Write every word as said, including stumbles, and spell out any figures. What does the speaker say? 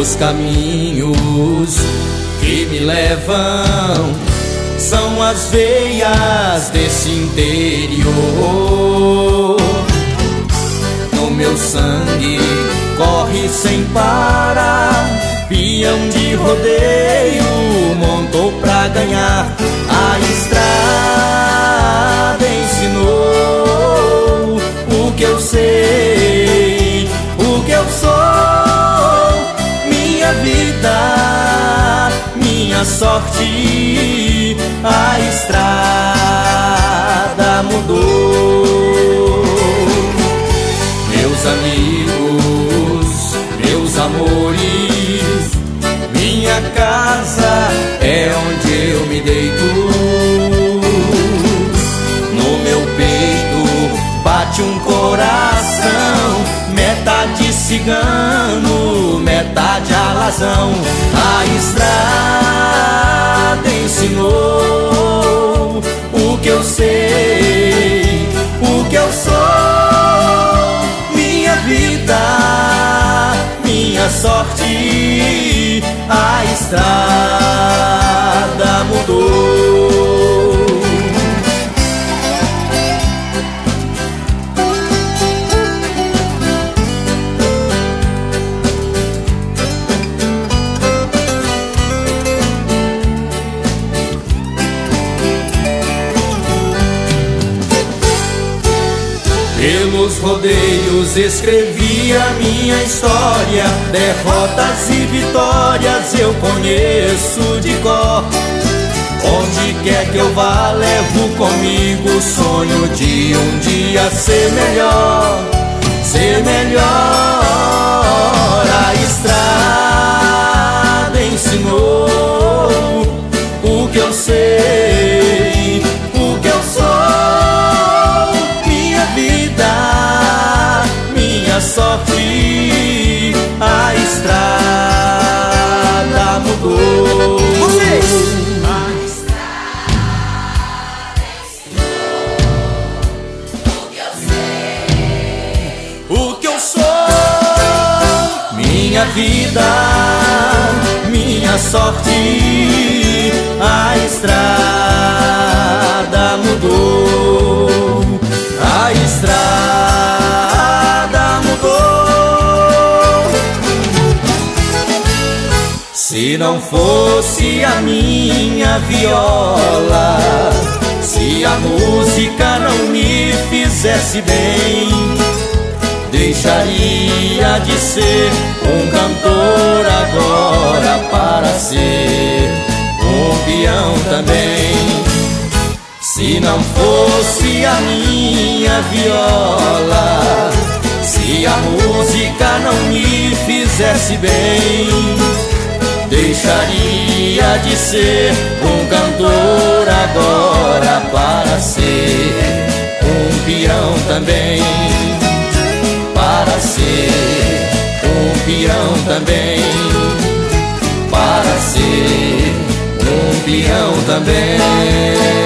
Os caminhos que me levam são as veias desse interior. No meu sangue corre sem parar, peão de rodeio montou pra ganhar. A estrada ensinou o que eu sei, o que eu sou. Minha vida, minha sorte, a estrada mudou. Meus amigos, meus amores, minha casa é onde eu me deito. No meu peito bate um coração, metade cigano, metade alazão. A estrada ensinou o que eu sei, o que eu sou. Minha vida, minha sorte, a estrada mudou. Pelos rodeios escrevi a minha história, derrotas e vitórias eu conheço de cor. Onde quer que eu vá, levo comigo o sonho de um dia ser melhor, ser melhor. A estrada ensinou o que eu sei, o que eu sou. Minha vida, minha sorte, a estrada mudou. Vocês! Minha vida, minha sorte, a estrada mudou. A estrada mudou. Se não fosse a minha viola, se a música não me fizesse bem, deixaria de ser um cantor agora para ser um peão também. Se não fosse a minha viola, se a música não me fizesse bem, deixaria de ser um cantor agora para ser um peão também. Para ser um peão também, para ser um peão também.